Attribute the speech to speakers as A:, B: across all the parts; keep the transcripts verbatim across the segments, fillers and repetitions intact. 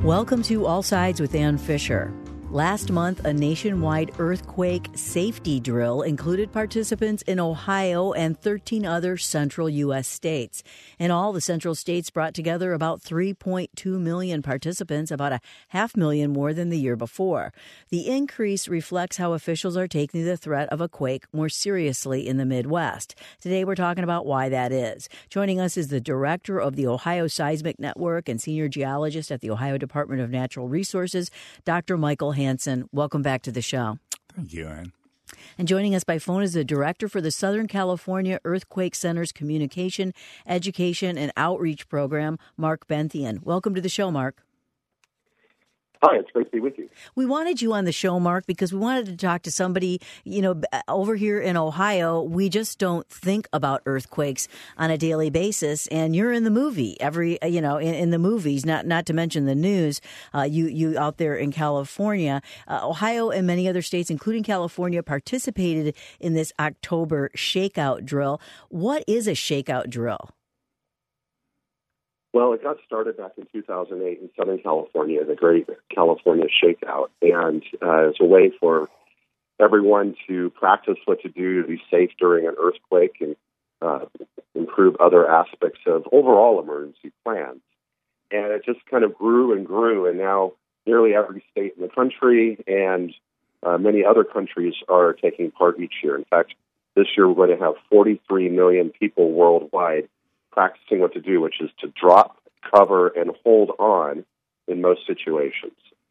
A: Welcome to All Sides with Ann Fisher. Last month, a nationwide earthquake safety drill included participants in Ohio and thirteen other central U S states. In all, the central states brought together about three point two million participants, about a half million more than the year before. The increase reflects how officials are taking the threat of a quake more seriously in the Midwest. Today, we're talking about why that is. Joining us is the director of the Ohio Seismic Network and senior geologist at the Ohio Department of Natural Resources, Doctor Michael Hansen. Welcome back to the show.
B: Thank you, Ann.
A: And joining us by phone is the director for the Southern California Earthquake Center's Communication, Education, and Outreach Program, Mark Benthien. Welcome to the show, Mark.
C: Hi, it's great to be with you.
A: We wanted you on the show, Mark, because we wanted to talk to somebody, you know, over here in Ohio. We just don't think about earthquakes on a daily basis. And you're in the movie every, you know, in, in the movies, not not to mention the news. Uh, you, you out there in California, uh, Ohio and many other states, including California, participated in this October shakeout drill. What is a shakeout drill?
C: Well, it got started back in two thousand eight in Southern California, the Great California Shakeout, and uh, it's a way for everyone to practice what to do to be safe during an earthquake and uh, improve other aspects of overall emergency plans. And it just kind of grew and grew, and now nearly every state in the country and uh, many other countries are taking part each year. In fact, this year we're going to have forty-three million people worldwide practicing what to do, which is to drop, cover, and hold on in most situations.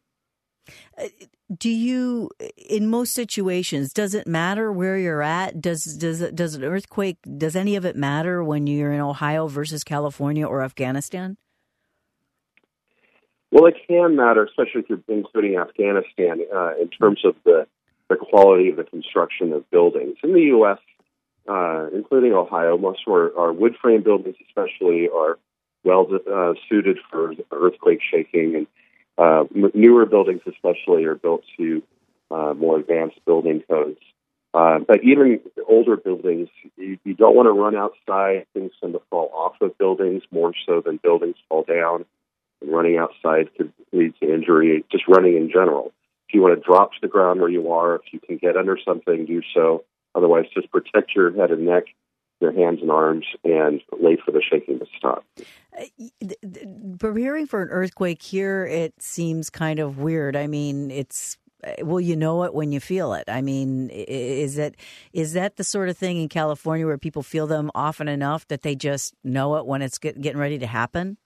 A: Do you, in most situations, does it matter where you're at? Does does it, does an earthquake, does any of it matter when you're in Ohio versus California or Afghanistan?
C: Well, it can matter, especially if you're including Afghanistan, uh, in terms of the, the quality of the construction of buildings. In the U S, Uh, including Ohio, most of our, our wood frame buildings especially are well uh, suited for earthquake shaking, and uh, m- newer buildings especially are built to uh, more advanced building codes. Uh, but even older buildings, you, you don't want to run outside. Things tend to fall off of buildings more so than buildings fall down. And running outside could lead to injury, just running in general. If you want to drop to the ground where you are, if you can get under something, do so. Otherwise, just protect your head and neck, your hands and arms, and wait for the shaking to stop.
A: Preparing for an earthquake here, it seems kind of weird. I mean, it's, well, you know it when you feel it. I mean, is that is that the sort of thing in California where people feel them often enough that they just know it when it's get, getting ready to happen?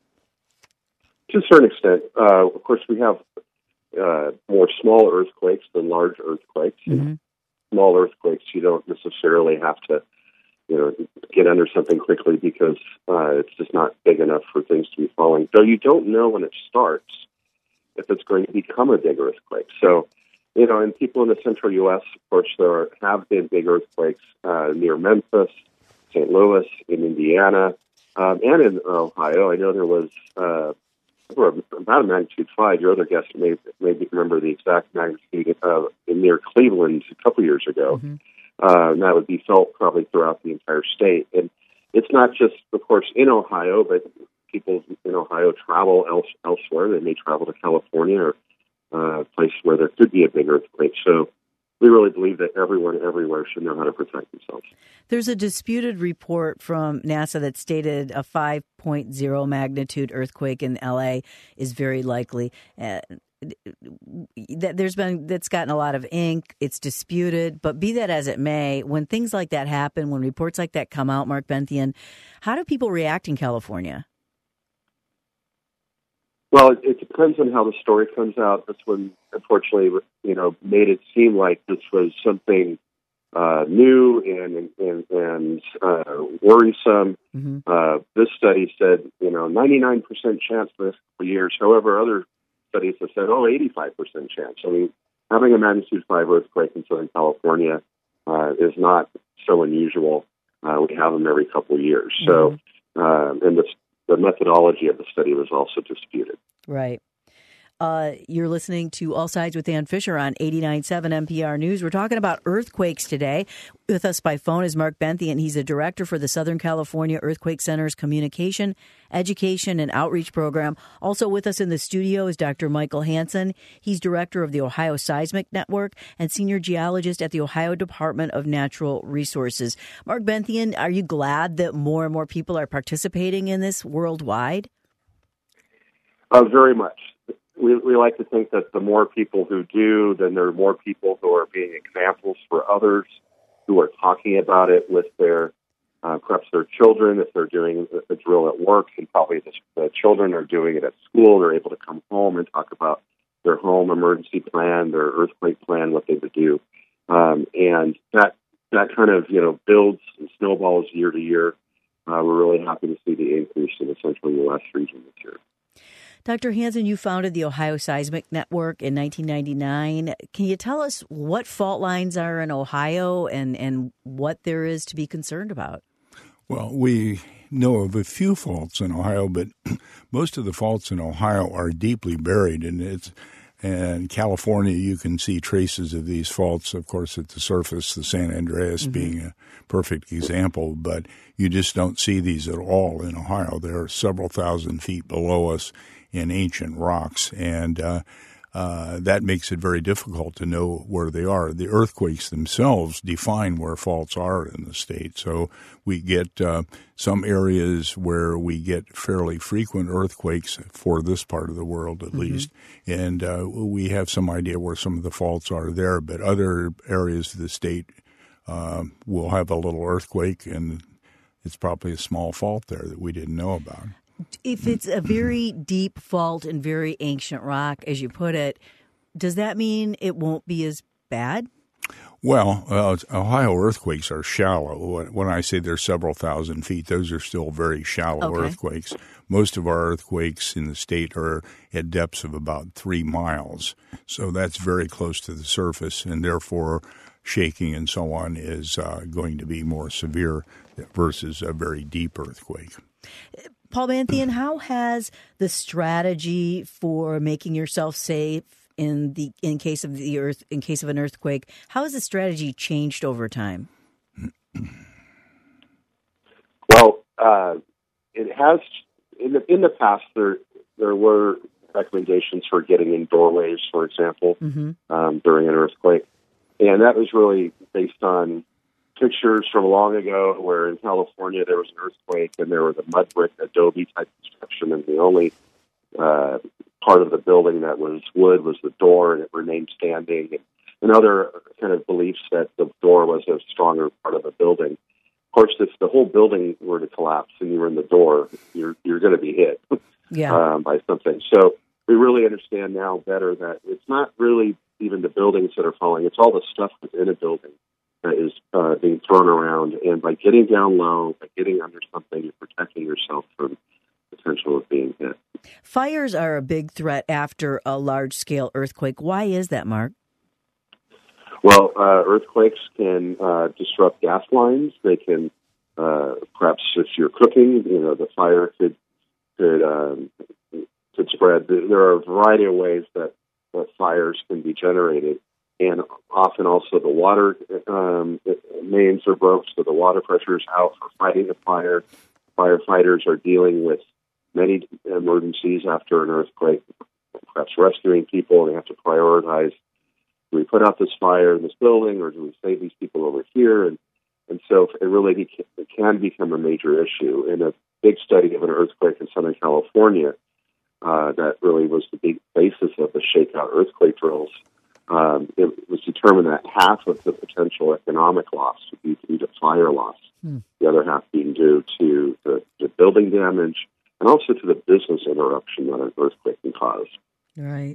C: To a certain extent. Uh, of course, we have uh, more small earthquakes than large earthquakes. Mm-hmm. Small earthquakes, you don't necessarily have to, you know, get under something quickly because uh, it's just not big enough for things to be falling. Though you don't know when it starts if it's going to become a big earthquake. So, you know, and people in the central U S, of course, there are, have been big earthquakes uh, near Memphis, Saint Louis, in Indiana, um, and in Ohio. I know there was uh, about a magnitude five. Your other guest may maybe remember the exact magnitude uh, near Cleveland a couple years ago. Mm-hmm. Uh, and that would be felt probably throughout the entire state. And it's not just, of course, in Ohio, but people in Ohio travel else, elsewhere. They may travel to California or uh, places where there could be a big earthquake. So we really believe that everyone everywhere should know how to protect themselves.
A: There's a disputed report from NASA that stated a five point oh magnitude earthquake in L A is very likely. Uh, there's been that's gotten a lot of ink. It's disputed, but be that as it may, when things like that happen, when reports like that come out, Mark Benthien, how do people react in California?
C: Well, it, it depends on how the story comes out. This one, unfortunately, you know, made it seem like this was something uh, new and and, and uh, worrisome. Mm-hmm. Uh, this study said, you know, ninety-nine percent chance for this for years. However, other studies have said, oh, eighty-five percent chance. I mean, having a magnitude five earthquake in Southern California uh, is not so unusual. Uh, we have them every couple of years. Mm-hmm. So, uh, and the, the methodology of the study was also disputed.
A: Right. Uh, you're listening to All Sides with Dan Fisher on eighty-nine point seven N P R News. We're talking about earthquakes today. With us by phone is Mark Benthien. He's a director for the Southern California Earthquake Center's Communication, Education, and Outreach Program. Also with us in the studio is Doctor Michael Hansen. He's director of the Ohio Seismic Network and senior geologist at the Ohio Department of Natural Resources. Mark Benthien, are you glad that more and more people are participating in this worldwide?
C: Uh, very much. We, we like to think that the more people who do, then there are more people who are being examples for others, who are talking about it with their, uh, perhaps their children, if they're doing a drill at work, and probably the, the children are doing it at school. They're able to come home and talk about their home emergency plan, their earthquake plan, what they would do. Um, and that that kind of, you know, builds and snowballs year to year. Uh, we're really happy to see the increase in the central U S region this year.
A: Doctor Hansen, you founded the Ohio Seismic Network in nineteen ninety-nine. Can you tell us what fault lines are in Ohio and, and what there is to be concerned about?
B: Well, we know of a few faults in Ohio, but most of the faults in Ohio are deeply buried, and it's in California you can see traces of these faults, of course, at the surface, the San Andreas mm-hmm. being a perfect example, but you just don't see these at all in Ohio. They're several thousand feet below us in ancient rocks, and uh, uh, that makes it very difficult to know where they are. The earthquakes themselves define where faults are in the state, so we get uh, some areas where we get fairly frequent earthquakes for this part of the world at mm-hmm. least, and uh, we have some idea where some of the faults are there, but other areas of the state uh, will have a little earthquake, and it's probably a small fault there that we didn't know about.
A: If it's a very deep fault and very ancient rock, as you put it, does that mean it won't be as bad?
B: Well, uh, Ohio earthquakes are shallow. When I say they're several thousand feet, those are still very shallow okay. earthquakes. Most of our earthquakes in the state are at depths of about three miles. So that's very close to the surface, and therefore shaking and so on is uh, going to be more severe versus a very deep earthquake.
A: Paul Benthien, how has the strategy for making yourself safe in the in case of the earth in case of an earthquake, how has the strategy changed over time?
C: Well, uh, it has in the in the past there there were recommendations for getting in doorways, for example, mm-hmm. um, during an earthquake, and that was really based on pictures from long ago where in California there was an earthquake and there was a mud brick adobe type construction, and the only uh, part of the building that was wood was the door, and it remained standing. And, and other kind of beliefs that the door was a stronger part of the building. Of course, if the whole building were to collapse and you were in the door, you're you're going to be hit yeah. um, by something. So we really understand now better that it's not really even the buildings that are falling; it's all the stuff within a building that is uh, being thrown around, and by getting down low, by getting under something, you're protecting yourself from the potential of being hit.
A: Fires are a big threat after a large-scale earthquake. Why is that, Mark?
C: Well, uh, earthquakes can uh, disrupt gas lines. They can, uh, perhaps if you're cooking, you know, the fire could could um, could spread. There are a variety of ways that, that fires can be generated. And often also the water um, mains are broke, so the water pressure is out for fighting the fire. Firefighters are dealing with many emergencies after an earthquake, perhaps rescuing people, and they have to prioritize, do we put out this fire in this building, or do we save these people over here? And and so it really beca- it can become a major issue. In a big study of an earthquake in Southern California, uh, that really was the big basis of the shakeout earthquake drills. Um, it was determined that half of the potential economic loss would be due to fire loss, hmm. the other half being due to the, the building damage and also to the business interruption that an earthquake can cause.
A: Right.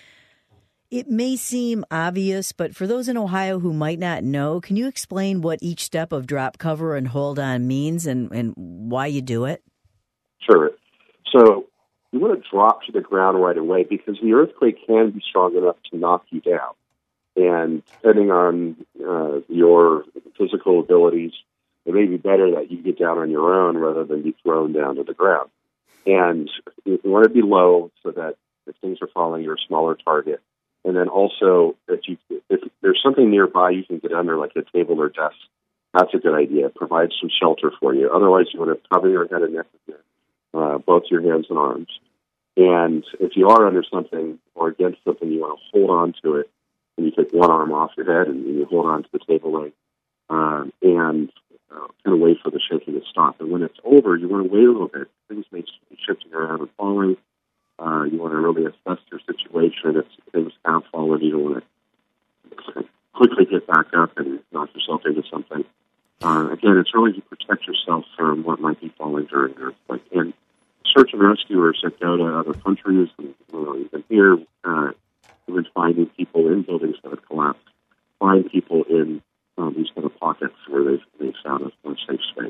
A: It may seem obvious, but for those in Ohio who might not know, can you explain what each step of drop cover and hold on means and, and why you do it?
C: Sure. So you want to drop to the ground right away because the earthquake can be strong enough to knock you down. And depending on uh, your physical abilities, it may be better that you get down on your own rather than be thrown down to the ground. And you want to be low so that If things are falling, you're a smaller target. And then also, if you if there's something nearby you can get under, like a table or desk, that's a good idea. It provides some shelter for you. Otherwise, you want to cover your head and neck with your, uh, both your hands and arms. And if you are under something or against something, you want to hold on to it. And you take one arm off your head and you hold on to the table leg uh, and uh, kind of wait for the shaking to stop. And when it's over, you want to wait a little bit. Things may be shifting around and falling. Uh, you want to really assess your situation. If things have fallen, you don't want to quickly get back up and knock yourself into something. Uh, again, it's really to protect yourself from what might be falling during an earthquake. And search and rescuers that go to other countries, and you know, even here, uh, we've been finding people in buildings that have collapsed, find people in um, these kind of pockets where they've, they've found a, a safe space.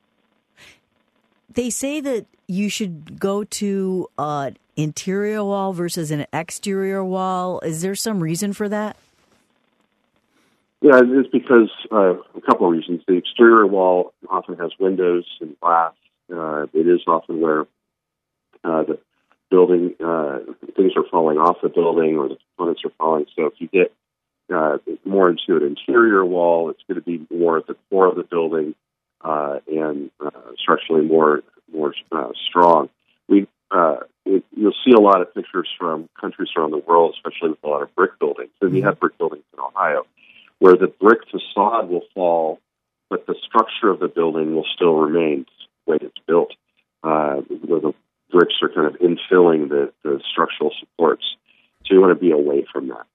A: They say that you should go to an interior wall versus an exterior wall. Is there some reason for that?
C: Yeah, it's because uh, a couple of reasons. The exterior wall often has windows and glass. Uh, it is often where uh, the building, uh, things are falling off the building or the components are falling. So if you get uh, more into an interior wall, it's going to be more at the core of the building uh, and uh, structurally more more uh, strong. We uh, it, you'll see a lot of pictures from countries around the world, especially with a lot of brick buildings. And we have brick buildings in Ohio, where the brick facade will fall, but the structure of the building will still remain the way it's built, uh, where the bricks are kind of infilling the, the structural supports. So you want to be away from that.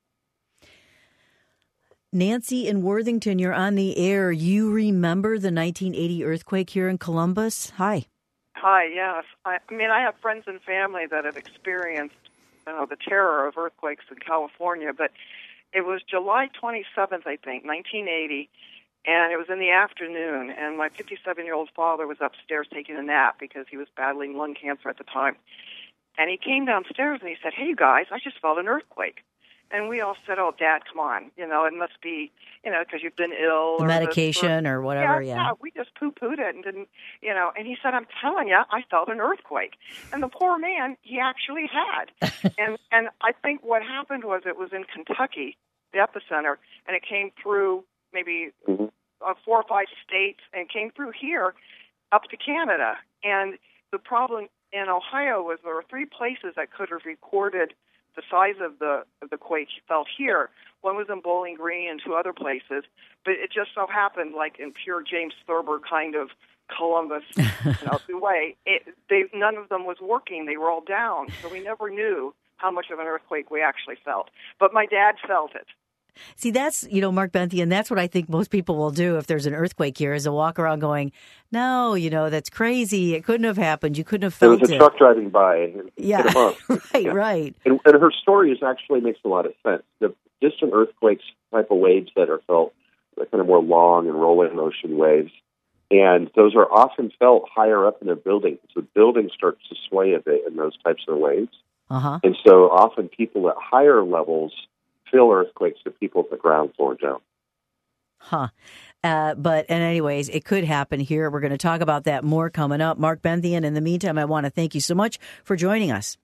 A: Nancy in Worthington, you're on the air. You remember the nineteen eighty earthquake here in Columbus? Hi.
D: Hi, yes. I, I mean, I have friends and family that have experienced you know, the terror of earthquakes in California, but it was July twenty-seventh, I think, nineteen eighty, and it was in the afternoon, and my fifty-seven-year-old father was upstairs taking a nap because he was battling lung cancer at the time. And he came downstairs and he said, "Hey, you guys, I just felt an earthquake." And we all said, "Oh, Dad, come on. You know, it must be, you know, because you've been ill."
A: The
D: or
A: medication
D: or,
A: or whatever,
D: yeah,
A: yeah.
D: yeah. We just poo-pooed it and didn't, you know. And he said, "I'm telling you, I felt an earthquake." And the poor man, he actually had. and and I think what happened was it was in Kentucky, the epicenter, and it came through maybe
C: Mm-hmm.
D: uh, four or five states and came through here up to Canada. And the problem in Ohio was there were three places that could have recorded the size of the of the quake felt here. One was in Bowling Green and two other places, but it just so happened, like in pure James Thurber kind of Columbus you know, way, it, they, none of them was working. They were all down, so we never knew how much of an earthquake we actually felt. But my dad felt it.
A: See, that's, you know, Mark Benthian, that's what I think most people will do if there's an earthquake here, is to walk around going, no, you know, that's crazy. It couldn't have happened. You couldn't have felt it.
C: There was a
A: it.
C: truck driving by. And
A: yeah,
C: hit him up.
A: right,
C: yeah.
A: right.
C: And, and her story is actually makes a lot of sense. The distant earthquakes type of waves that are felt, the kind of more long and rolling motion waves, and those are often felt higher up in a building. So the building starts to sway a bit in those types of waves.
A: Uh-huh.
C: And so often people at higher levels feel earthquakes that people at the ground floor don't.
A: Huh. Uh, but, and anyways, it could happen here. We're going to talk about that more coming up. Mark Benthian, in the meantime, I want to thank you so much for joining us.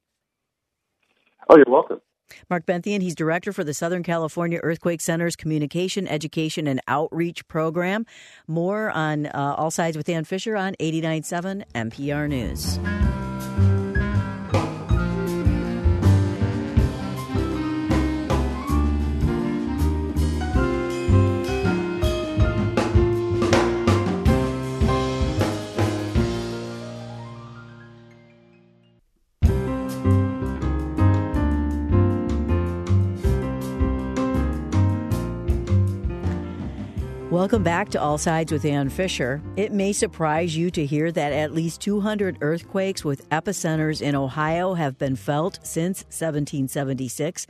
C: Oh, you're welcome.
A: Mark Benthian, he's director for the Southern California Earthquake Center's Communication, Education, and Outreach Program. More on uh, All Sides with Ann Fisher on eighty-nine point seven N P R News. Welcome back to All Sides with Ann Fisher. It may surprise you to hear that at least two hundred earthquakes with epicenters in Ohio have been felt since seventeen seventy-six.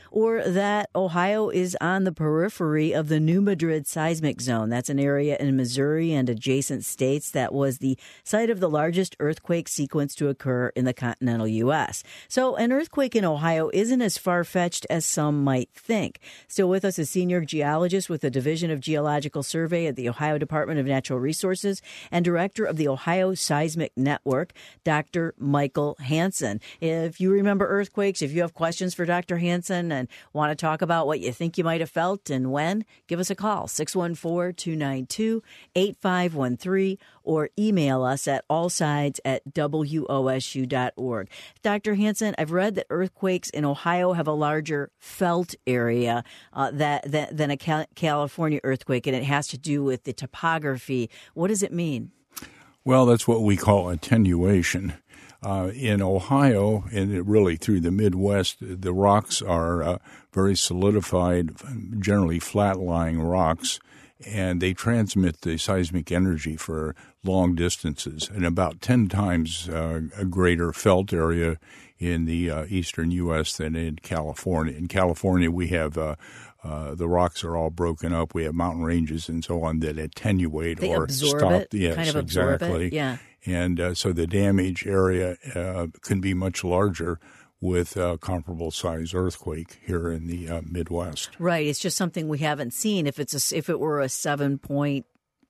A: or that Ohio is on the periphery of the New Madrid seismic zone. That's an area in Missouri and adjacent states that was the site of the largest earthquake sequence to occur in the continental U S. So an earthquake in Ohio isn't as far-fetched as some might think. Still with us is senior geologist with the Division of Geological Survey at the Ohio Department of Natural Resources and director of the Ohio Seismic Network, Doctor Michael Hansen. If you remember earthquakes, if you have questions for Doctor Hansen and want to talk about what you think you might have felt and when, give us a call, six one four, two nine two, eight five one three, or email us at allsides at W O S U dot org. Doctor Hansen, I've read that earthquakes in Ohio have a larger felt area uh, that, that than a Cal- California earthquake, and it has to do with the topography. What does it mean?
B: Well, that's what we call attenuation. Uh, in Ohio, and really through the Midwest, the rocks are uh, very solidified, generally flat-lying rocks, and they transmit the seismic energy for long distances, and about ten times uh, a greater felt area in the uh, eastern U S than in California. In California, we have uh, uh, the rocks are all broken up. We have mountain ranges and so on that attenuate
A: they
B: or
A: absorb
B: stop.
A: It,
B: yes,
A: kind of absorb
B: exactly.
A: It. Yeah.
B: And uh, so the damage area uh, can be much larger with a comparable size earthquake here in the uh, Midwest.
A: Right. It's just something we haven't seen. If it's a, if it were a seven point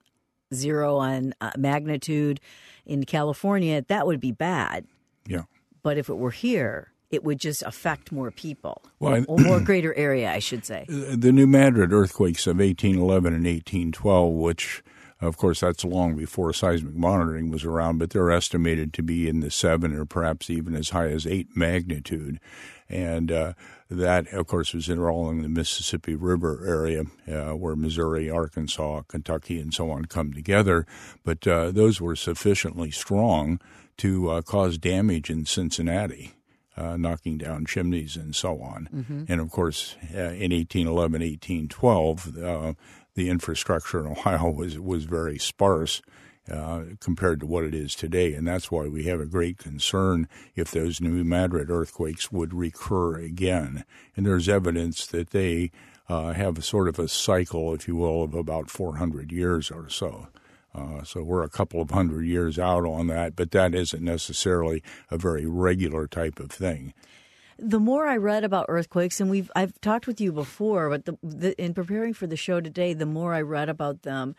A: oh on uh, magnitude in California, that would be bad.
B: Yeah.
A: But if it were here, it would just affect more people,
B: well,
A: or more greater area, I should say.
B: The New Madrid earthquakes of eighteen eleven and eighteen twelve, which of course, that's long before seismic monitoring was around, but they're estimated to be in the seven or perhaps even as high as eight magnitude. And uh, that, of course, was in all in the Mississippi River area uh, where Missouri, Arkansas, Kentucky, and so on come together. But uh, those were sufficiently strong to uh, cause damage in Cincinnati, uh, knocking down chimneys and so on. Mm-hmm. And, of course, uh, in eighteen eleven, eighteen twelve, uh, the infrastructure in Ohio was, was very sparse uh, compared to what it is today. And that's why we have a great concern if those New Madrid earthquakes would recur again. And there's evidence that they uh, have a sort of a cycle, if you will, of about four hundred years or so. Uh, so we're a couple of hundred years out on that, but that isn't necessarily a very regular type of thing.
A: The more I read about earthquakes, and we've I've talked with you before, but the, the, in preparing for the show today, the more I read about them,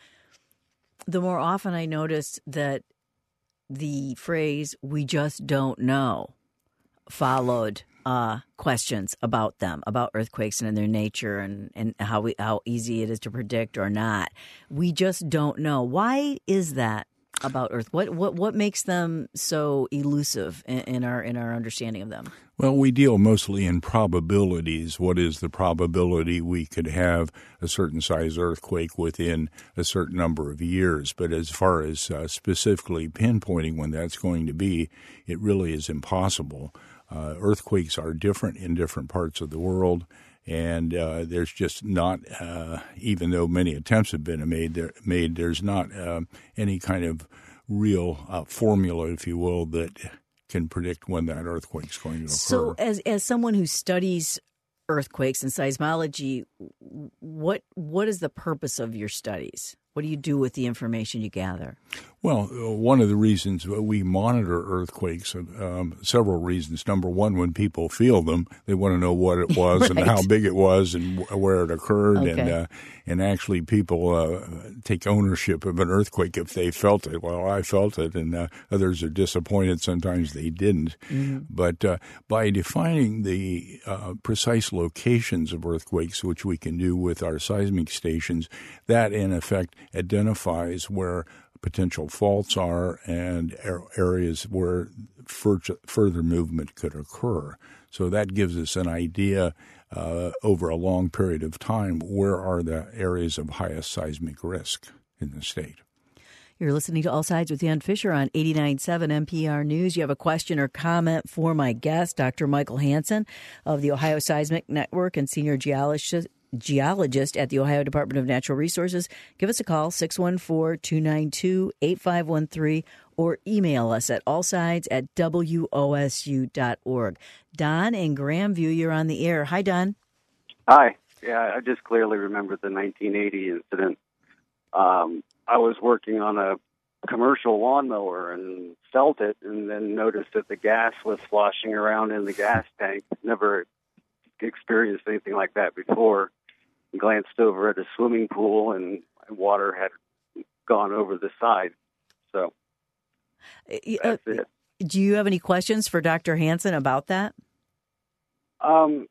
A: the more often I noticed that the phrase "we just don't know" followed uh, questions about them, about earthquakes and their nature, and, and how we how easy it is to predict or not. We just don't know. Why is that about Earth? What what what makes them so elusive in, in our in our understanding of them?
B: Well, we deal mostly in probabilities. What is the probability we could have a certain size earthquake within a certain number of years? But as far as uh, specifically pinpointing when that's going to be, it really is impossible. Uh, earthquakes are different in different parts of the world. And uh, there's just not, uh, even though many attempts have been made, there, made there's not uh, any kind of real uh, formula, if you will, that can predict when that earthquake's going to occur.
A: So as as someone who studies earthquakes and seismology, what what is the purpose of your studies? What do you do with the information you gather?
B: Well, one of the reasons we monitor earthquakes, um, several reasons. Number one, when people feel them, they want to know what it was right. and how big it was and where it occurred.
A: Okay.
B: And uh, and actually people uh, take ownership of an earthquake if they felt it. Well, I felt it, and uh, others are disappointed. Sometimes they didn't. Mm-hmm. But uh, by defining the uh, precise locations of earthquakes, which we can do with our seismic stations, that in effect identifies where potential faults are and areas where further movement could occur. So that gives us an idea uh, over a long period of time where are the areas of highest seismic risk in the state.
A: You're listening to All Sides with Dan Fisher on eighty-nine point seven N P R News. You have a question or comment for my guest, Doctor Michael Hansen of the Ohio Seismic Network and senior geologist geologist at the Ohio Department of Natural Resources. Give us a call, six one four, two nine two, eight five one three, or email us at allsides at W O S U dot org. Don in Grandview, you're on the air. Hi, Don.
E: Hi. Yeah, I just clearly remember the nineteen eighty incident. Um, I was working on a commercial lawnmower and felt it, and then noticed that the gas was sloshing around in the gas tank. Never experienced anything like that before. Glanced over at a swimming pool, and water had gone over the side. So that's
A: uh,
E: it.
A: Do you have any questions for Doctor Hansen about that?
E: Um,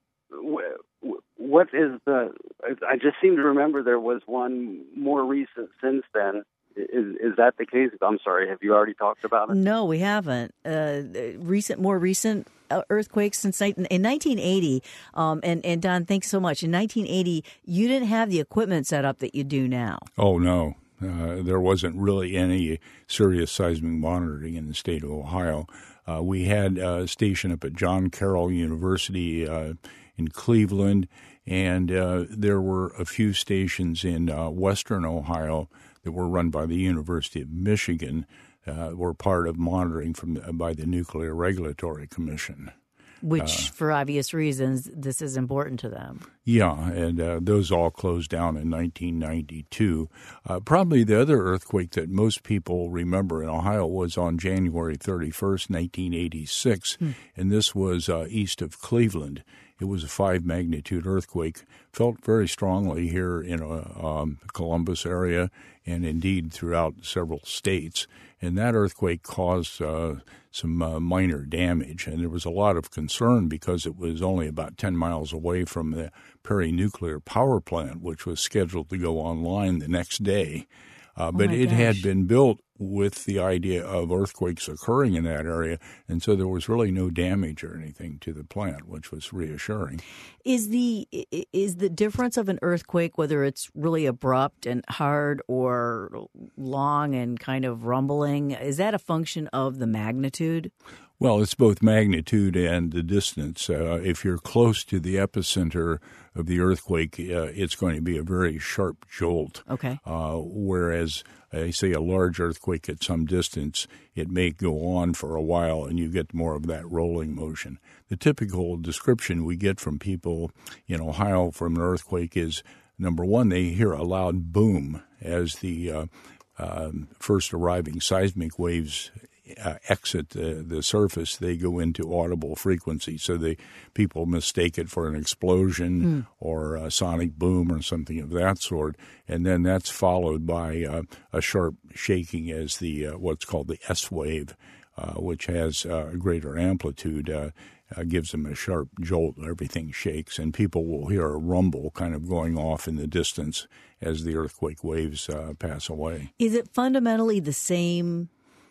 E: wh- what is the? I just seem to remember there was one more recent since then. Is is that the case? I'm sorry. Have you already talked about it?
A: No, we haven't. Uh, recent, more recent earthquakes since in nineteen eighty. Um, and and Don, thanks so much. In nineteen eighty, you didn't have the equipment set up that you do now.
B: Oh no. Uh, there wasn't really any serious seismic monitoring in the state of Ohio. Uh, we had a station up at John Carroll University uh, in Cleveland, and uh, there were a few stations in uh, western Ohio that were run by the University of Michigan, uh, were part of monitoring from uh, by the Nuclear Regulatory Commission.
A: Which,
B: uh,
A: for obvious reasons, this is important to them.
B: Yeah, and uh, those all closed down in nineteen ninety-two. Uh, probably the other earthquake that most people remember in Ohio was on January thirty-first, nineteen eighty-six, hmm. and this was uh, east of Cleveland. It was a five-magnitude earthquake, felt very strongly here in uh, um, Columbus area and indeed throughout several states. And that earthquake caused uh, some uh, minor damage, and there was a lot of concern because it was only about ten miles away from the Perry Nuclear Power Plant, which was scheduled to go online the next day. Uh, but
A: oh
B: it
A: gosh.
B: had been built with the idea of earthquakes occurring in that area, and so there was really no damage or anything to the plant, which was reassuring.
A: Is the is the difference of an earthquake, whether it's really abrupt and hard or long and kind of rumbling, is that a function of the magnitude?
B: Well, it's both magnitude and the distance. Uh, if you're close to the epicenter of the earthquake, uh, it's going to be a very sharp jolt.
A: Okay.
B: Uh, whereas, I say, a large earthquake at some distance, it may go on for a while and you get more of that rolling motion. The typical description we get from people in Ohio from an earthquake is, number one, they hear a loud boom as the uh, uh, first arriving seismic waves Uh, exit the, the surface. They go into audible frequency, so the people mistake it for an explosion mm. or a sonic boom or something of that sort, and then that's followed by uh, a sharp shaking as the uh, what's called the S wave, uh, which has uh, a greater amplitude, uh, uh, gives them a sharp jolt. Everything shakes, and people will hear a rumble kind of going off in the distance as the earthquake waves uh, pass away.
A: Is it fundamentally the same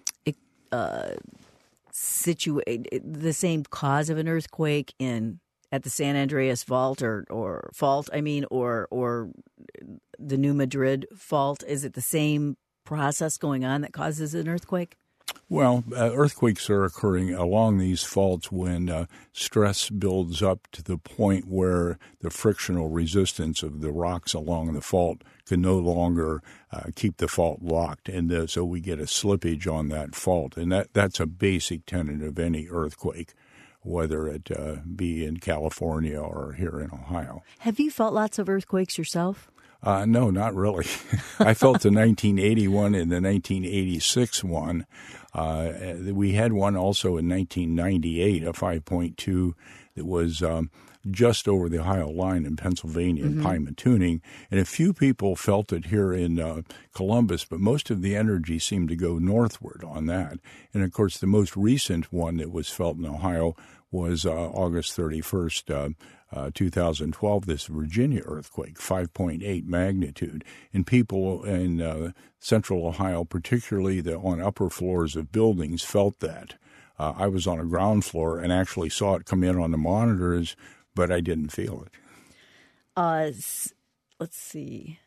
A: Uh, situate the same cause of an earthquake in at the San Andreas fault or, or fault? I mean, or or the New Madrid fault? Is it the same process going on that causes an earthquake?
B: Well, uh, earthquakes are occurring along these faults when uh, stress builds up to the point where the frictional resistance of the rocks along the fault can no longer uh, keep the fault locked, and uh, so we get a slippage on that fault, and that, that's a basic tenet of any earthquake, whether it uh, be in California or here in Ohio.
A: Have you felt lots of earthquakes yourself?
B: Uh, no, not really. I felt the nineteen eighty one and the nineteen eighty-six one. Uh, we had one also in nineteen ninety-eight, a five point two that was um, just over the Ohio line in Pennsylvania, mm-hmm. in Pymatuning. And a few people felt it here in uh, Columbus, but most of the energy seemed to go northward on that. And, of course, the most recent one that was felt in Ohio was uh, August thirty-first, uh, uh, two thousand twelve, this Virginia earthquake, five point eight magnitude. And people in uh, central Ohio, particularly the, on upper floors of buildings, felt that. Uh, I was on a ground floor and actually saw it come in on the monitors, but I didn't feel it.
A: Uh, let's see.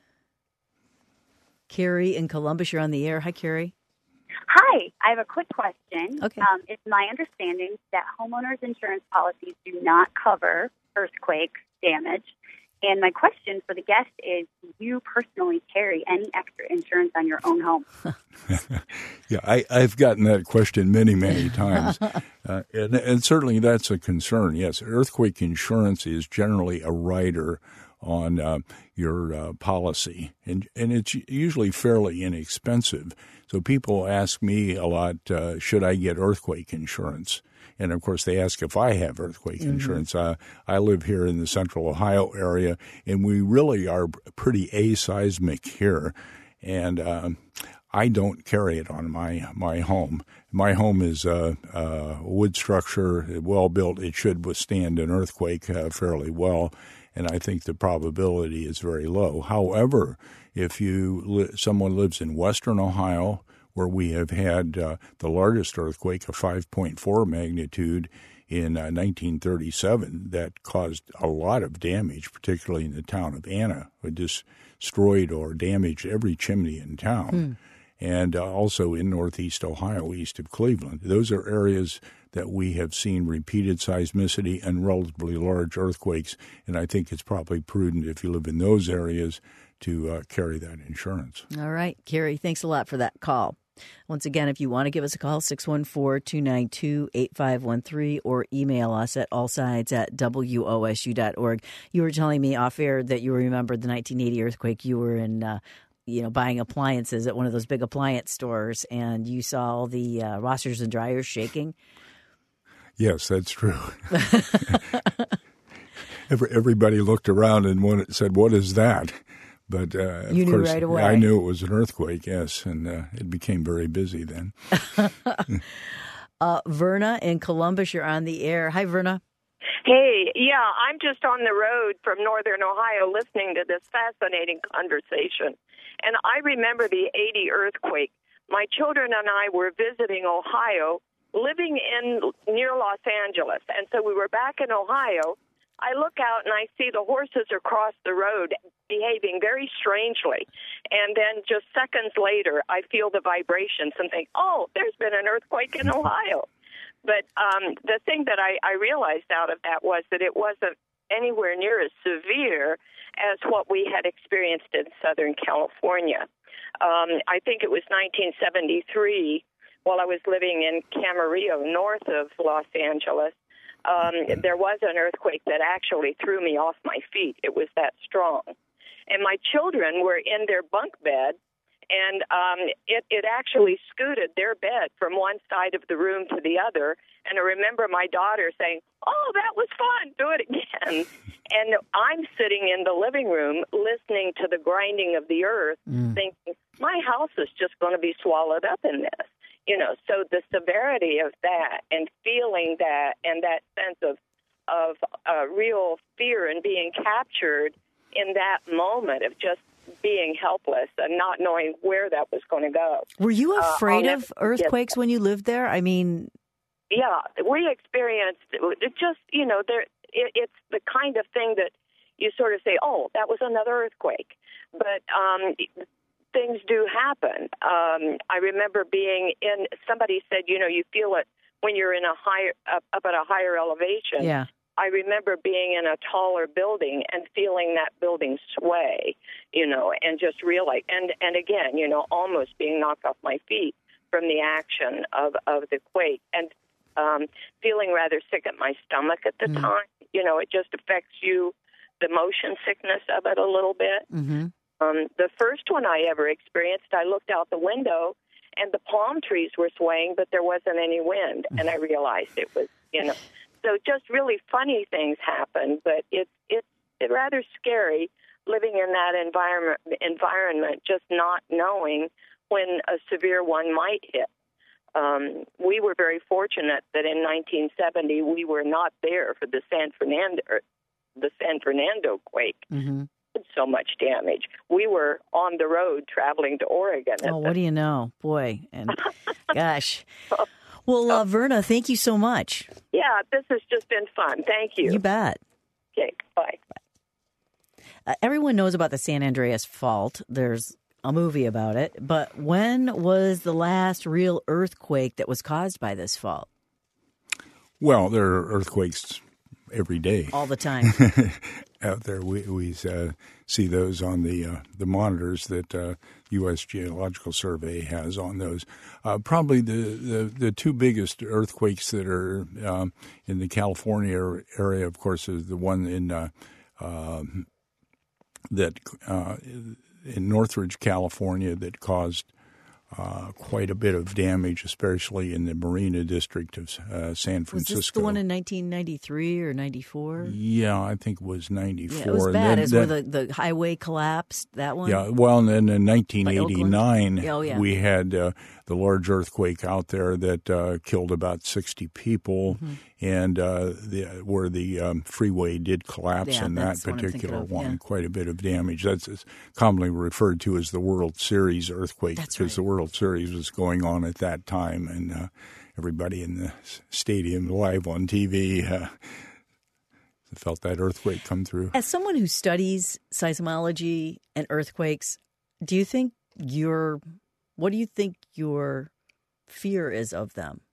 A: Carrie in Columbus, you're on the air. Hi, Carrie.
F: Hi, I have a quick question.
A: Okay.
F: Um, it's my understanding that homeowners insurance policies do not cover earthquake damage. And my question for the guest is, do you personally carry any extra insurance on your own home?
B: yeah, I, I've gotten that question many, many times. uh, and, and certainly that's a concern. Yes, earthquake insurance is generally a rider on uh, your uh, policy, and, and it's usually fairly inexpensive. So people ask me a lot, uh, should I get earthquake insurance? And, of course, they ask if I have earthquake mm-hmm. insurance. Uh, I live here in the central Ohio area, and we really are pretty aseismic here. And uh, I don't carry it on my, my home. My home is a, a wood structure, well built. It should withstand an earthquake uh, fairly well, and I think the probability is very low. However, if you li- someone lives in western Ohio, where we have had uh, the largest earthquake, a five point four magnitude in uh, nineteen thirty-seven, that caused a lot of damage, particularly in the town of Anna. It destroyed or damaged every chimney in town. Hmm. And uh, also in northeast Ohio, east of Cleveland. Those are areas that we have seen repeated seismicity and relatively large earthquakes, and I think it's probably prudent if you live in those areas to uh, carry that insurance.
A: All right, Carrie, thanks a lot for that call. Once again, if you want to give us a call, six one four, two nine two, eight five one three, or email us at allsides at W O S U dot org. You were telling me off air that you remembered the nineteen eighty earthquake. You were in, uh, you know, buying appliances at one of those big appliance stores, and you saw all the uh, washers and dryers shaking.
B: Yes, that's true. Every, everybody looked around and said, "What is that?" But uh, of
A: you knew
B: course,
A: right away.
B: I knew it was an earthquake, yes, and uh, it became very busy then.
A: uh, Verna in Columbus, you're on the air. Hi, Verna.
G: Hey, yeah, I'm just on the road from northern Ohio listening to this fascinating conversation. And I remember the eighty earthquake. My children and I were visiting Ohio, living in near Los Angeles. And so we were back in Ohio. I look out and I see the horses across the road behaving very strangely. And then just seconds later, I feel the vibrations and think, oh, there's been an earthquake in Ohio. But um, the thing that I, I realized out of that was that it wasn't anywhere near as severe as what we had experienced in Southern California. Um, I think it was nineteen seventy-three, while I was living in Camarillo, north of Los Angeles. Um, there was an earthquake that actually threw me off my feet. It was that strong. And my children were in their bunk bed, and um, it, it actually scooted their bed from one side of the room to the other. And I remember my daughter saying, oh, that was fun, do it again. And I'm sitting in the living room listening to the grinding of the earth, mm. thinking, my house is just going to be swallowed up in this. You know, so the severity of that and feeling that and that sense of of uh, real fear and being captured in that moment of just being helpless and not knowing where that was going to go.
A: Were you afraid
G: uh,
A: of earthquakes when you lived there? I mean,
G: yeah, we experienced it just, you know, there. It, it's the kind of thing that you sort of say, oh, that was another earthquake. But um things do happen. Um, I remember being in, somebody said, you know, you feel it when you're in a higher, up, up at a higher elevation.
A: Yeah.
G: I remember being in a taller building and feeling that building sway, you know, and just realize, and, and again, you know, almost being knocked off my feet from the action of, of the quake, and um, feeling rather sick at my stomach at the mm. time. You know, it just affects you, the motion sickness of it a little bit.
A: Mm-hmm.
G: Um, the first one I ever experienced, I looked out the window, and the palm trees were swaying, but there wasn't any wind, and I realized it was, you know. So just really funny things happen, but it's it's it rather scary living in that environment, environment, just not knowing when a severe one might hit. Um, we were very fortunate that in nineteen seventy we were not there for the San Fernando the San Fernando quake.
A: Mm-hmm.
G: So much damage. We were on the road traveling to Oregon.
A: Oh, what do you know? Boy, and gosh. Well, uh, Verna, thank you so much.
G: Yeah, this has just been fun. Thank you.
A: You bet.
G: Okay, bye.
A: Uh, everyone knows about the San Andreas Fault. There's a movie about it. But when was the last real earthquake that was caused by this fault?
B: Well, there are earthquakes every day.
A: All the time.
B: Out there, we, we uh, see those on the uh, the monitors that uh, U S Geological Survey has on those. Uh, probably the, the, the two biggest earthquakes that are um, in the California area, of course, is the one in uh, uh, that uh, in Northridge, California, that caused Uh, quite a bit of damage, especially in the Marina District of uh, San Francisco.
A: Was this the one in nineteen ninety-three or ninety-four?
B: Yeah, I think it was ninety-four.
A: Yeah, it was bad. It was where the, the highway collapsed, that one?
B: Yeah, well, and then in nineteen eighty-nine,
A: oh, yeah.
B: we had uh, the large earthquake out there that uh, killed about sixty people, mm-hmm. and uh, the, where the um, freeway did collapse
A: yeah,
B: in that particular
A: of,
B: one.
A: Yeah.
B: Quite a bit of damage. That's commonly referred to as the World Series earthquake,
A: That's
B: because
A: right.
B: the World Series was going on at that time, and uh, everybody in the stadium live on T V uh, felt that earthquake come through.
A: As someone who studies seismology and earthquakes, do you think your what do you think your fear is of them?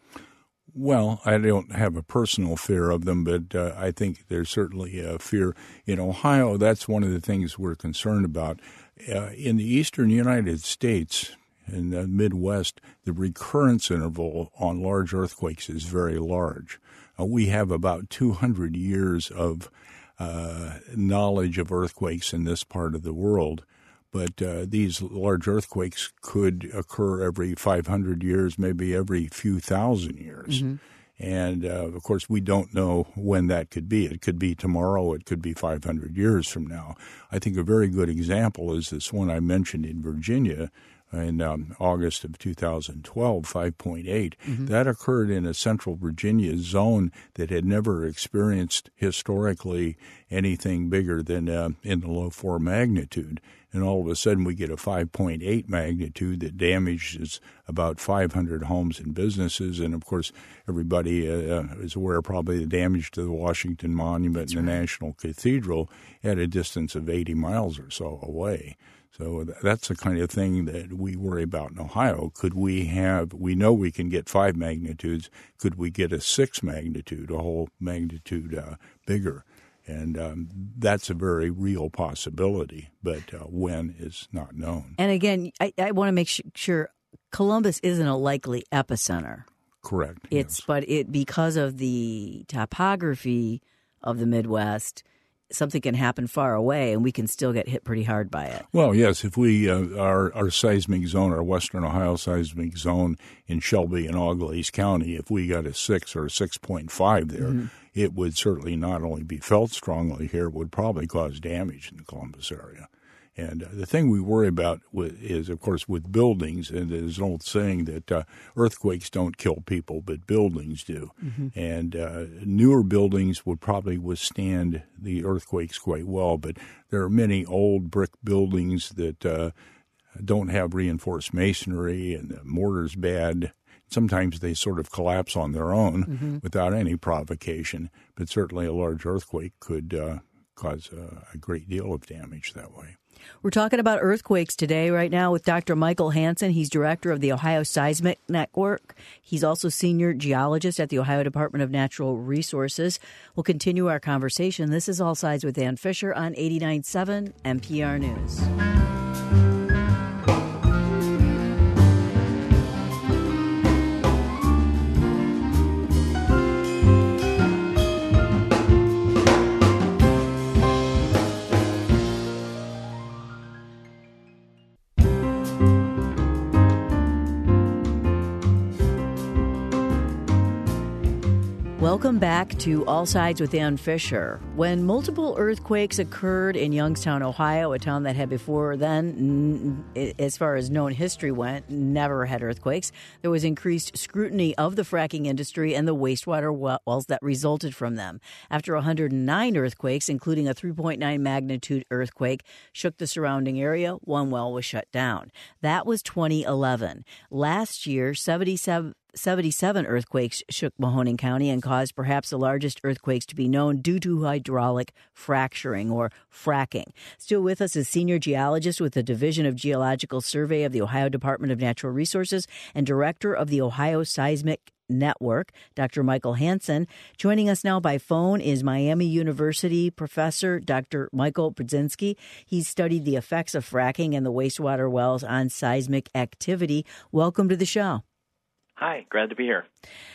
B: Well, I don't have a personal fear of them, but uh, I think there's certainly a fear. In Ohio, that's one of the things we're concerned about. Uh, in the eastern United States, in the Midwest, the recurrence interval on large earthquakes is very large. Uh, we have about two hundred years of uh, knowledge of earthquakes in this part of the world. But uh, these large earthquakes could occur every five hundred years, maybe every few thousand years. Mm-hmm. And, uh, of course, we don't know when that could be. It could be tomorrow. It could be five hundred years from now. I think a very good example is this one I mentioned in Virginia in um, August of two thousand twelve, five point eight. Mm-hmm. That occurred in a central Virginia zone that had never experienced historically anything bigger than uh, in the low four magnitude. And all of a sudden we get a five point eight magnitude that damages about five hundred homes and businesses. And, of course, everybody uh, is aware probably the damage to the Washington Monument That's and the right. National Cathedral at a distance of eighty miles or so away. So that's the kind of thing that we worry about in Ohio. Could we have, we know we can get five magnitudes. Could we get a six magnitude, a whole magnitude uh, bigger? And um, that's a very real possibility, but uh, when is not known.
A: And again, I, I want to make sure Columbus isn't a likely epicenter.
B: Correct.
A: It's
B: yes.
A: But it because of the topography of the Midwest, something can happen far away, and we can still get hit pretty hard by it.
B: Well, yes, if we uh, our our seismic zone, our Western Ohio seismic zone in Shelby and Auglaize County, if we got a six or a six point five there, mm-hmm. it would certainly not only be felt strongly here, it would probably cause damage in the Columbus area. And uh, the thing we worry about with, is, of course, with buildings, and there's an old saying that uh, earthquakes don't kill people, but buildings do. Mm-hmm. And uh, newer buildings would probably withstand the earthquakes quite well, but there are many old brick buildings that uh, don't have reinforced masonry, and the mortar's bad. Sometimes they sort of collapse on their own mm-hmm. without any provocation, but certainly a large earthquake could uh, cause uh, a great deal of damage that way.
A: We're talking about earthquakes today right now with Doctor Michael Hansen. He's director of the Ohio Seismic Network. He's also senior geologist at the Ohio Department of Natural Resources. We'll continue our conversation. This is All Sides with Dan Fisher on eighty-nine point seven N P R News. Welcome back to All Sides with Dan Fisher. When multiple earthquakes occurred in Youngstown, Ohio, a town that had before then, as far as known history went, never had earthquakes, there was increased scrutiny of the fracking industry and the wastewater wells that resulted from them. After one hundred nine earthquakes, including a three point nine magnitude earthquake, shook the surrounding area, one well was shut down. That was twenty eleven. Last year, seventy-seven seventy-seven earthquakes shook Mahoning County and caused perhaps the largest earthquakes to be known due to hydraulic fracturing or fracking. Still with us is senior geologist with the Division of Geological Survey of the Ohio Department of Natural Resources and director of the Ohio Seismic Network, Doctor Michael Hansen. Joining us now by phone is Miami University professor Doctor Michael Brzezinski. He's studied the effects of fracking and the wastewater wells on seismic activity. Welcome to the show.
H: Hi, glad to be here.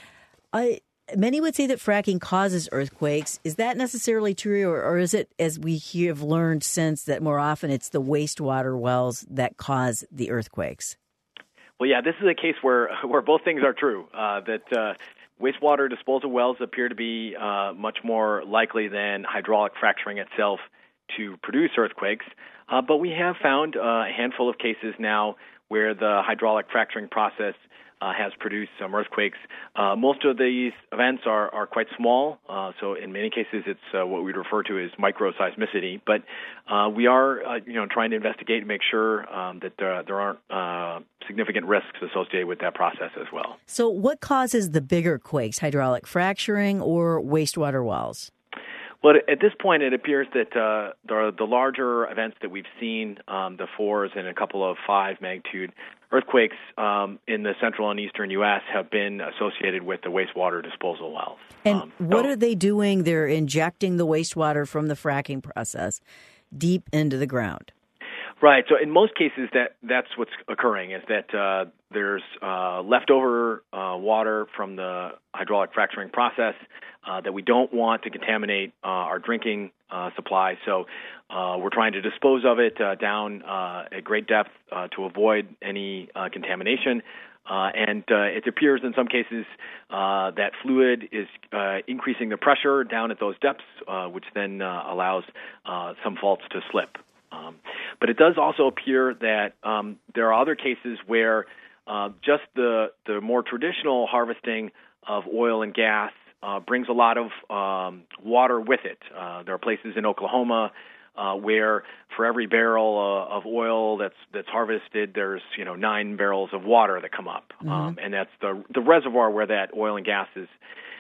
A: I, many would say that fracking causes earthquakes. Is that necessarily true, or, or is it, as we have learned since, that more often it's the wastewater wells that cause the earthquakes?
H: Well, yeah, this is a case where where both things are true, uh, that uh, wastewater disposal wells appear to be uh, much more likely than hydraulic fracturing itself to produce earthquakes. Uh, but we have found uh, a handful of cases now where the hydraulic fracturing process uh, has produced some earthquakes. Uh, most of these events are, are quite small, uh, so in many cases it's uh, what we'd refer to as microseismicity. But uh, we are, uh, you know, trying to investigate and make sure um, that there, there aren't uh, significant risks associated with that process as well.
A: So, what causes the bigger quakes? Hydraulic fracturing or wastewater wells?
H: Well, at this point, it appears that uh, the, the larger events that we've seen, um, the fours and a couple of five magnitude earthquakes um, in the central and eastern U S have been associated with the wastewater disposal wells.
A: And
H: um,
A: what
H: so,
A: are they doing? They're injecting the wastewater from the fracking process deep into the ground.
H: Right. So in most cases, that that's what's occurring, is that uh, there's uh, leftover uh, water from the hydraulic fracturing process uh, that we don't want to contaminate uh, our drinking uh, supply. So uh, we're trying to dispose of it uh, down uh, at great depth uh, to avoid any uh, contamination. Uh, and uh, it appears in some cases uh, that fluid is uh, increasing the pressure down at those depths, uh, which then uh, allows uh, some faults to slip. Um, but it does also appear that um, there are other cases where uh, just the, the more traditional harvesting of oil and gas uh, brings a lot of um, water with it. Uh, there are places in Oklahoma uh, where for every barrel uh, of oil that's that's harvested, there's you know nine barrels of water that come up, mm-hmm. um, and that's the the reservoir where that oil and gas is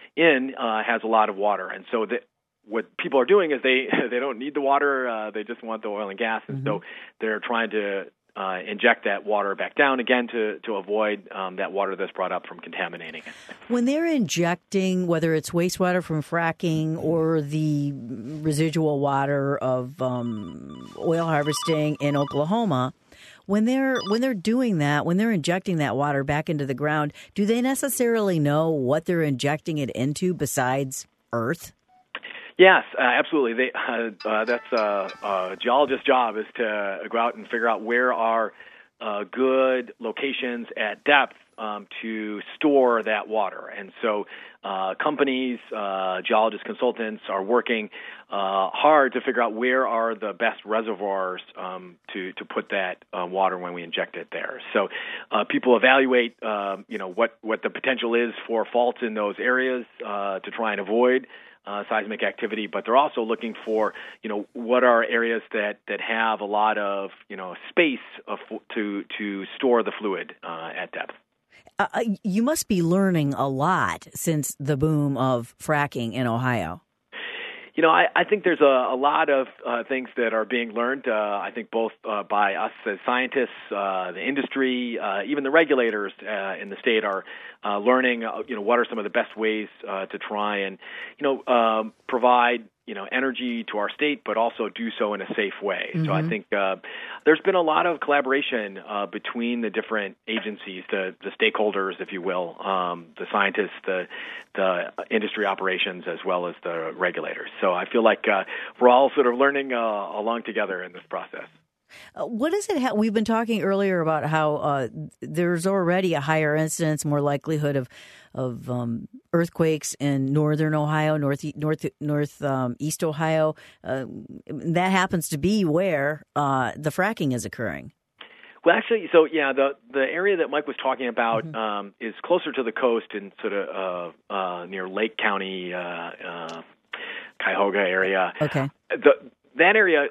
H: in uh, has a lot of water, and so the what people are doing is they they don't need the water, uh, they just want the oil and gas, and mm-hmm. so they're trying to uh, inject that water back down again to, to avoid um, that water that's brought up from contaminating it.
A: When they're injecting, whether it's wastewater from fracking or the residual water of um, oil harvesting in Oklahoma, when they're when they're doing that, when they're injecting that water back into the ground, do they necessarily know what they're injecting it into besides earth?
H: Yes, uh, absolutely. They, uh, uh, that's uh, a geologist's job, is to go out and figure out where are uh, good locations at depth um, to store that water. And so uh, companies, uh, geologist consultants are working uh, hard to figure out where are the best reservoirs um, to, to put that uh, water when we inject it there. So uh, people evaluate, uh, you know, what, what the potential is for faults in those areas uh, to try and avoid Uh, seismic activity, but they're also looking for, you know, what are areas that, that have a lot of, you know, space of, to to store the fluid uh, at depth.
A: Uh, you must be learning a lot since the boom of fracking in Ohio.
H: You know, I, I think there's a, a lot of uh, things that are being learned, uh, I think both uh, by us as scientists, uh, the industry, uh, even the regulators uh, in the state are uh, learning, uh, you know, what are some of the best ways uh, to try and, you know, um, provide, you know, energy to our state, but also do so in a safe way. Mm-hmm. So I think uh, there's been a lot of collaboration uh, between the different agencies, the, the stakeholders, if you will, um, the scientists, the, the industry operations, as well as the regulators. So I feel like uh, we're all sort of learning uh, along together in this process.
A: Uh, what does it have? We've been talking earlier about how uh, there's already a higher incidence, more likelihood of of um, earthquakes in northern Ohio, north north north um, east Ohio. Uh, that happens to be where uh, the fracking is occurring.
H: Well, actually, so yeah, the the area that Mike was talking about mm-hmm. um, is closer to the coast in sort of uh, uh, near Lake County, uh, uh, Cuyahoga area.
A: Okay,
H: the, that area, like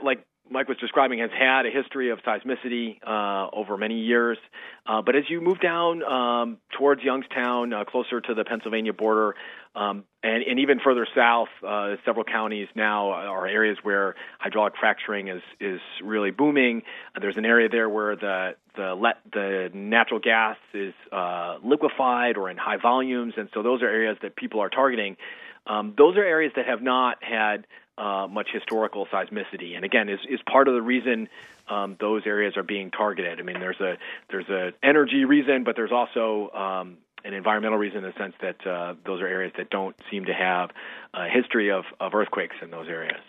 H: Mike was describing has had a history of seismicity uh, over many years. Uh, but as you move down um, towards Youngstown, uh, closer to the Pennsylvania border, um, and, and even further south, uh, several counties now are areas where hydraulic fracturing is, is really booming. Uh, there's an area there where the the, let, the natural gas is uh, liquefied or in high volumes, and so those are areas that people are targeting. Um, those are areas that have not had uh, much historical seismicity, and again, is, is part of the reason um, those areas are being targeted. I mean, there's a there's a energy reason, but there's also um, an environmental reason in the sense that uh, those are areas that don't seem to have a history of, of earthquakes in those areas.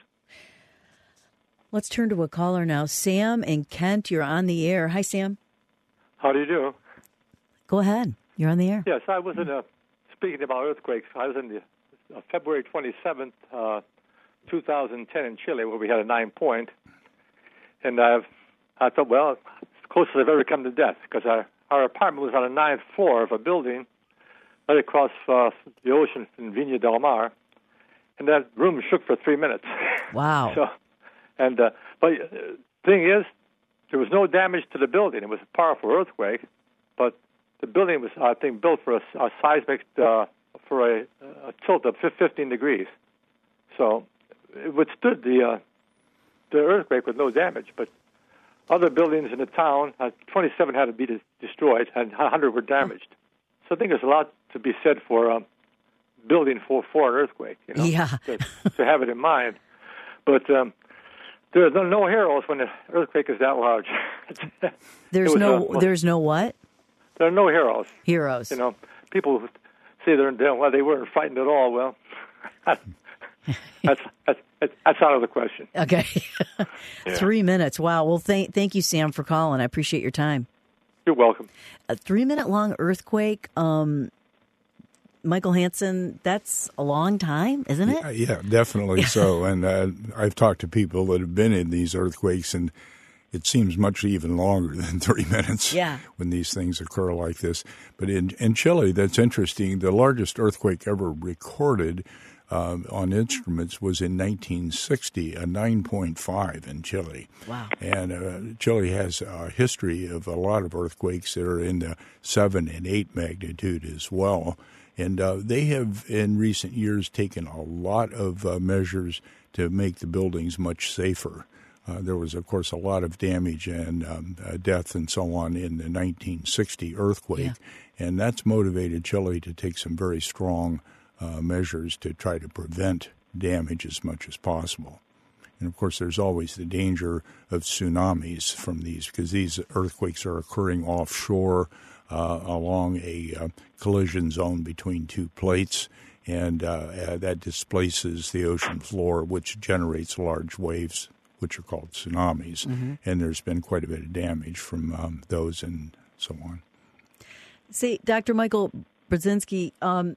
A: Let's turn to a caller now. Sam in Kent, you're on the air. Hi, Sam.
I: How do you do?
A: Go ahead. You're on the air.
I: Yes, I was in a, speaking about earthquakes, I was in the uh, February twenty-seventh, uh, two thousand ten in Chile, where we had a nine point. And I've, I thought, well, it's close as I've ever come to death, because our, our apartment was on the ninth floor of a building right across uh, the ocean in Viña del Mar. And that room shook for three minutes.
A: Wow.
I: so, and uh, But the uh, thing is, there was no damage to the building. It was a powerful earthquake, but the building was, I think, built for a, a seismic, uh, for a, a tilt of fifteen degrees. So it withstood the uh, the earthquake with no damage. But other buildings in the town, uh, twenty-seven had to be de- destroyed, and one hundred were damaged. So I think there's a lot to be said for um, building for, for an earthquake, you know,
A: yeah.
I: to, to have it in mind. But um, there's no, no heroes when the earthquake is that large.
A: There's
I: was,
A: no,
I: uh,
A: there's no what?
I: There are no heroes.
A: Heroes.
I: You know, people who say they're, they're well, they weren't frightened at all. Well, that's, that's that's out of the question.
A: Okay.
I: Yeah.
A: Three minutes. Wow. Well, thank thank you, Sam, for calling. I appreciate your time.
I: You're welcome.
A: A three-minute-long earthquake, um, Michael Hansen, that's a long time, isn't it?
B: Yeah, yeah definitely so. And uh, I've talked to people that have been in these earthquakes, and it seems much even longer than three minutes
A: yeah.
B: when these things occur like this. But in, in Chile, that's interesting. The largest earthquake ever recorded um, on instruments was in nineteen sixty, a nine point five in Chile.
A: Wow.
B: And uh, Chile has a history of a lot of earthquakes that are in the seven and eight magnitude as well. And uh, they have, in recent years, taken a lot of uh, measures to make the buildings much safer. Uh, there was, of course, a lot of damage and um, uh, death and so on in the nineteen sixty earthquake. Yeah. And that's motivated Chile to take some very strong uh, measures to try to prevent damage as much as possible. And, of course, there's always the danger of tsunamis from these, because these earthquakes are occurring offshore uh, along a uh, collision zone between two plates, and uh, uh, that displaces the ocean floor, which generates large waves, which are called tsunamis. Mm-hmm. And there's been quite a bit of damage from um, those and so on.
A: See, Doctor Michael Brzezinski, um,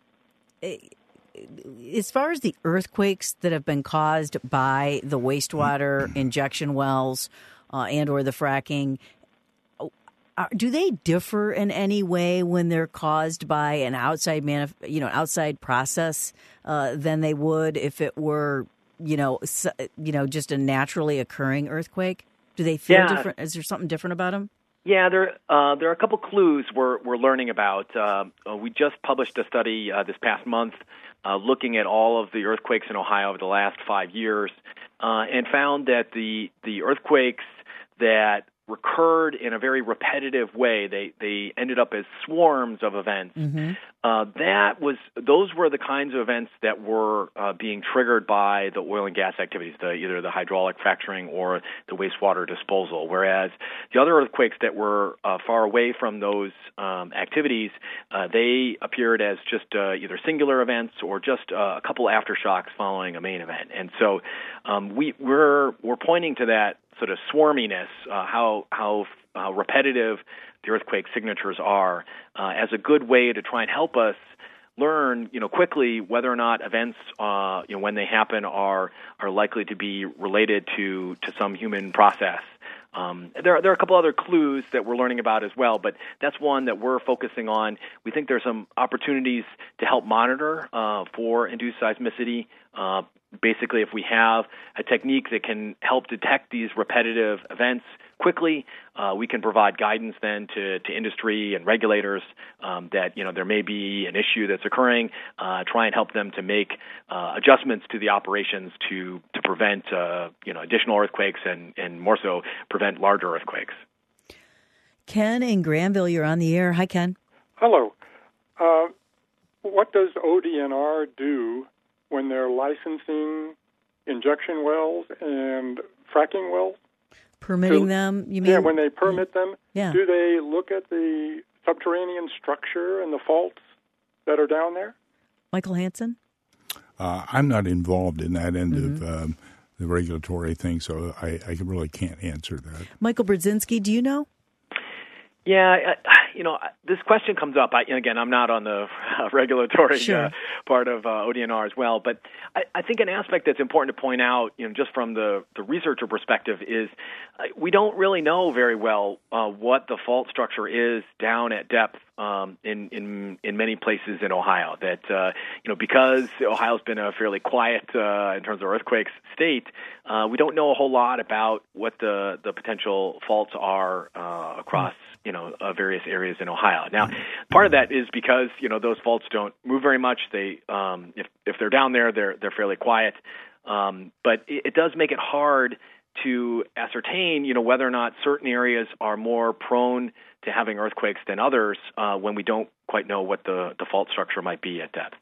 A: as far as the earthquakes that have been caused by the wastewater injection wells uh, and or the fracking, uh, do they differ in any way when they're caused by an outside manif- you know, outside process uh, than they would if it were, you know, you know, just a naturally occurring earthquake? Do they feel
H: yeah.
A: different? Is there something different about them?
H: Yeah, there uh, there are a couple clues we're we're learning about. Uh, we just published a study uh, this past month uh, looking at all of the earthquakes in Ohio over the last five years, uh, and found that the the earthquakes that recurred in a very repetitive way, they they ended up as swarms of events.
A: Mm-hmm.
H: Uh, that was those were the kinds of events that were uh, being triggered by the oil and gas activities, the, either the hydraulic fracturing or the wastewater disposal. Whereas the other earthquakes that were uh, far away from those um, activities, uh, they appeared as just uh, either singular events or just uh, a couple aftershocks following a main event. And so um, we we're we're pointing to that sort of swarminess, uh, how how uh, repetitive the earthquake signatures are, uh, as a good way to try and help us learn, you know, quickly whether or not events, uh, you know, when they happen, are are likely to be related to to some human process. Um, there, are, there are a couple other clues that we're learning about as well, but that's one that we're focusing on. We think there's some opportunities to help monitor uh, for induced seismicity. Uh, basically, if we have a technique that can help detect these repetitive events quickly, uh, we can provide guidance then to, to industry and regulators um, that, you know, there may be an issue that's occurring, uh, try and help them to make uh, adjustments to the operations to to prevent, uh, you know, additional earthquakes and, and more so prevent larger earthquakes.
A: Ken in Granville, you're on the air. Hi, Ken.
J: Hello. Uh, what does O D N R do when they're licensing injection wells and fracking wells?
A: Permitting
J: to,
A: them, you mean?
J: Yeah, when they permit them,
A: yeah.
J: do they look at the subterranean structure and the faults that are down there?
A: Michael Hansen?
B: Uh, I'm not involved in that end
A: mm-hmm.
B: of um, the regulatory thing, so I, I really can't answer that.
A: Michael Brzezinski, do you know?
H: Yeah, you know, this question comes up. I, again, I'm not on the regulatory
A: sure.
H: uh, part of uh, O D N R as well, but I, I think an aspect that's important to point out, you know, just from the, the researcher perspective, is uh, we don't really know very well uh, what the fault structure is down at depth um, in, in in many places in Ohio. That uh, you know, because Ohio's been a fairly quiet uh, in terms of earthquakes state, uh, we don't know a whole lot about what the the potential faults are uh, across. you know, uh, various areas in Ohio. Now, part of that is because, you know, those faults don't move very much. They, um, if, if they're down there, they're, they're fairly quiet. Um, but it, it does make it hard to ascertain, you know, whether or not certain areas are more prone to having earthquakes than others uh, when we don't quite know what the, the fault structure might be at depth.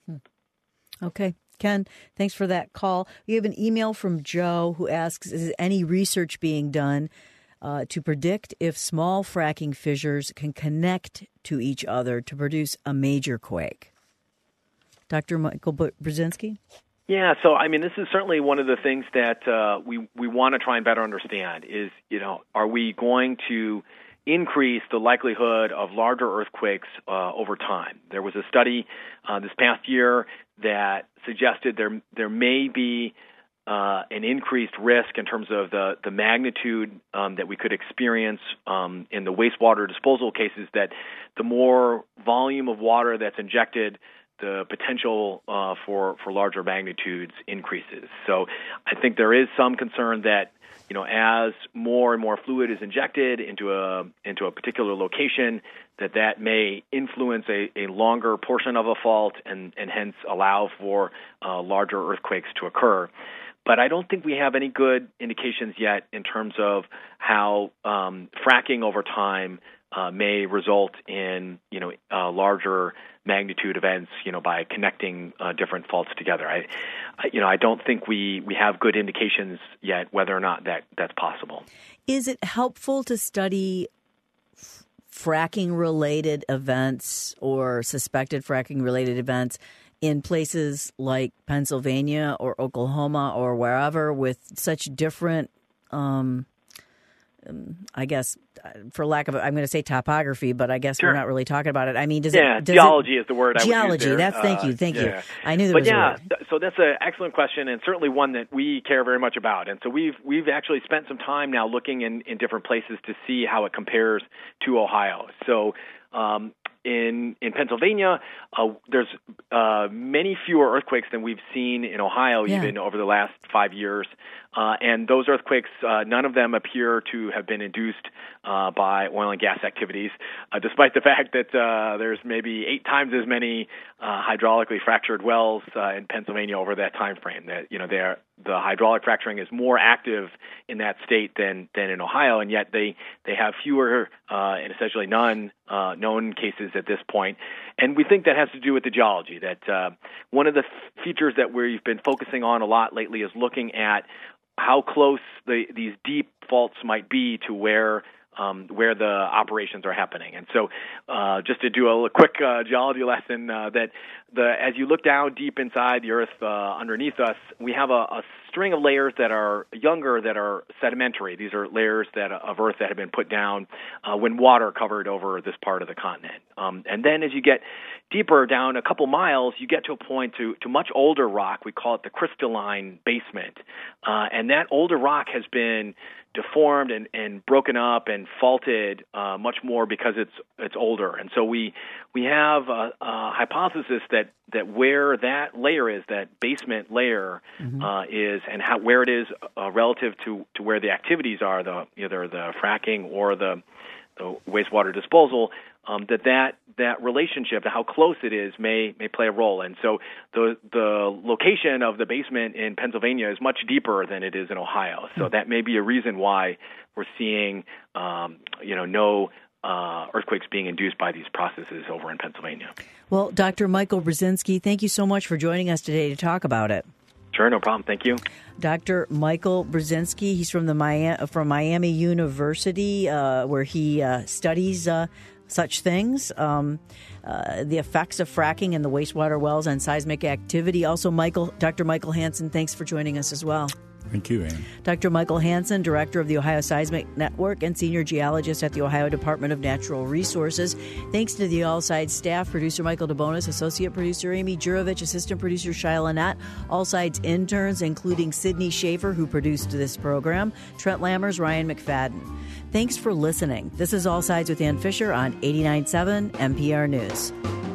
A: Okay. Ken, thanks for that call. We have an email from Joe who asks, is any research being done Uh, to predict if small fracking fissures can connect to each other to produce a major quake? Doctor Michael Brzezinski?
H: Yeah, so I mean, this is certainly one of the things that uh, we we want to try and better understand is, you know, are we going to increase the likelihood of larger earthquakes uh, over time? There was a study uh, this past year that suggested there there may be Uh, an increased risk in terms of the, the magnitude um, that we could experience um, in the wastewater disposal cases, that the more volume of water that's injected, the potential uh, for, for larger magnitudes increases. So I think there is some concern that, you know, as more and more fluid is injected into a into a particular location, that that may influence a, a longer portion of a fault and, and hence allow for uh, larger earthquakes to occur. But I don't think we have any good indications yet in terms of how um, fracking over time uh, may result in, you know, uh, larger magnitude events, you know, by connecting uh, different faults together. I, I, you know, I don't think we, we have good indications yet whether or not that, that's possible.
A: Is it helpful to study f- fracking-related events or suspected fracking-related events in places like Pennsylvania or Oklahoma or wherever with such different, um, I guess, for lack of, I'm going to say topography, but I guess sure. we're not really talking about it. I mean, does
H: yeah,
A: it... Does
H: geology
A: it,
H: is the word I
A: geology,
H: would use there.
A: That's, thank you, thank
H: uh,
A: you.
H: Yeah.
A: I knew there
H: but
A: was
H: yeah,
A: a word.
H: So that's an excellent question and certainly one that we care very much about. And so we've we've actually spent some time now looking in, in different places to see how it compares to Ohio. So um, in in Pennsylvania, uh, there's uh, many fewer earthquakes than we've seen in Ohio
A: yeah.
H: even over the last five years. Uh, and those earthquakes, uh, none of them appear to have been induced uh, by oil and gas activities, uh, despite the fact that uh, there's maybe eight times as many uh, hydraulically fractured wells uh, in Pennsylvania over that time frame. That you know, they're, the hydraulic fracturing is more active in that state than than in Ohio, and yet they they have fewer uh, and essentially none uh, known cases at this point. And we think that has to do with the geology. That uh, one of the f- features that we've been focusing on a lot lately is looking at how close the, these deep faults might be to where um, where the operations are happening. And so uh, just to do a, a quick uh, geology lesson, uh, that the as you look down deep inside the earth uh, underneath us, we have a, a string of layers that are younger that are sedimentary. These are layers that of earth that have been put down uh, when water covered over this part of the continent. Um, and then as you get deeper down a couple miles, you get to a point to, to much older rock. We call it the crystalline basement. Uh, and that older rock has been deformed and, and broken up and faulted uh, much more because it's it's older. And so we we have a, a hypothesis that, that where that layer is, that basement layer mm-hmm. uh, is, and how where it is uh, relative to, to where the activities are, the either the fracking or the, the wastewater disposal, um, that, that that relationship, how close it is, may may play a role. And so the the location of the basement in Pennsylvania is much deeper than it is in Ohio. So that may be a reason why we're seeing um, you know no uh, earthquakes being induced by these processes over in Pennsylvania.
A: Well, Doctor Michael Brzezinski, thank you so much for joining us today to talk about it.
H: Sure, no problem. Thank you.
A: Doctor Michael Brzezinski, he's from the Miami, from Miami University, uh, where he uh, studies uh, such things, um, uh, the effects of fracking and the wastewater wells on seismic activity. Also, Michael, Doctor Michael Hansen, thanks for joining us as well.
B: Thank you, Ann.
A: Doctor Michael Hansen, Director of the Ohio Seismic Network and Senior Geologist at the Ohio Department of Natural Resources. Thanks to the All Sides staff, producer Michael DeBonis, Associate Producer Amy Jurovich, Assistant Producer Shia Lynette, All Sides interns, including Sydney Schaefer, who produced this program, Trent Lammers, Ryan McFadden. Thanks for listening. This is All Sides with Ann Fisher on eighty-nine point seven N P R News.